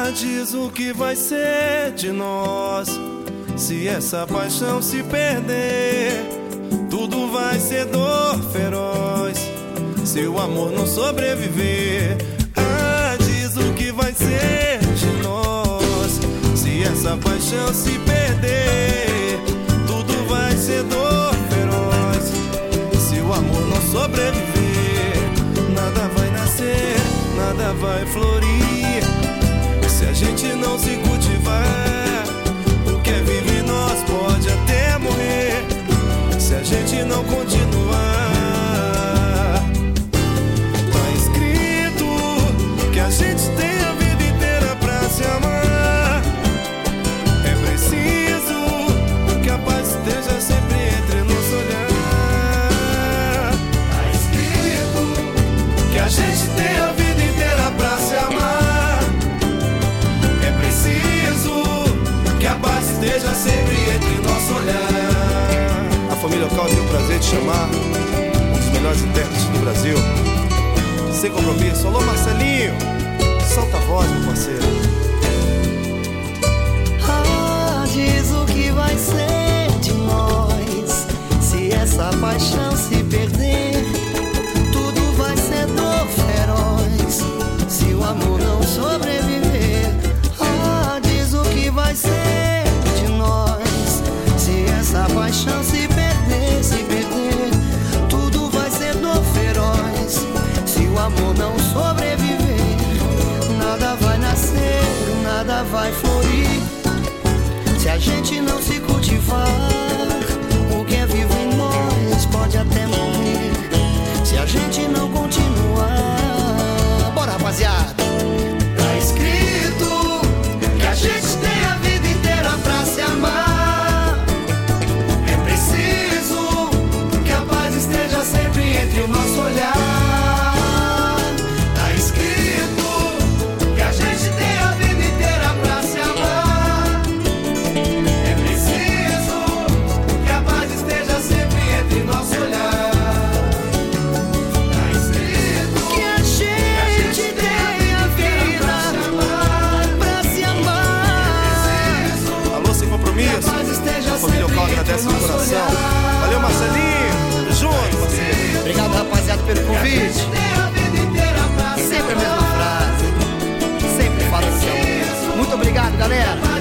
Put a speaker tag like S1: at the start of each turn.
S1: Diz o que vai ser de nós se essa paixão se perder. Tudo vai ser dor feroz se o amor não sobreviver. Diz o que vai ser de nós se essa paixão se perder. Tudo vai ser dor feroz se o amor não sobreviver. Nada vai nascer, nada vai florir se a gente não se cultivar. O que é vivo em nós pode até morrer se a gente não continuar. Tá escrito que a gente tem a vida inteira pra se amar. É preciso que a paz esteja sempre entre nosso olhar. Tá escrito que a gente tem a vida inteira pra se amar. Que a paz esteja sempre entre nosso olhar. A família local tem o prazer de chamar um dos melhores intérpretes do Brasil. Sem compromisso. Alô, Marcelinho, solta a voz, meu parceiro.
S2: Diz o que vai ser de nós se essa paixão se perder. Tudo vai ser dor feroz se o amor não sobreviver. Diz o que vai ser de nós se essa paixão se perder, se perder. Tudo vai ser dor feroz se o amor não sobreviver. Nada vai nascer, nada vai florir se a gente não se cultivar. O que é vivo em nós pode até morrer se a gente não continuar. Bora, rapaziada. Tá escrito que a gente tem a vida inteira pra se amar. É preciso que a paz esteja sempre entre o nosso olhar. Tá escrito que a gente tem a vida inteira pra se amar. É preciso que a paz esteja sempre entre o nosso olhar. Tá escrito que a gente tem a vida pra se amar.
S1: Alô, sem compromisso. A família local agradece no coração. Valeu, Marcelinho. Junto, parceiro.
S2: Obrigado, rapaziada, pelo convite. Sempre a mesma frase. Sempre falo assim. Muito obrigado, galera.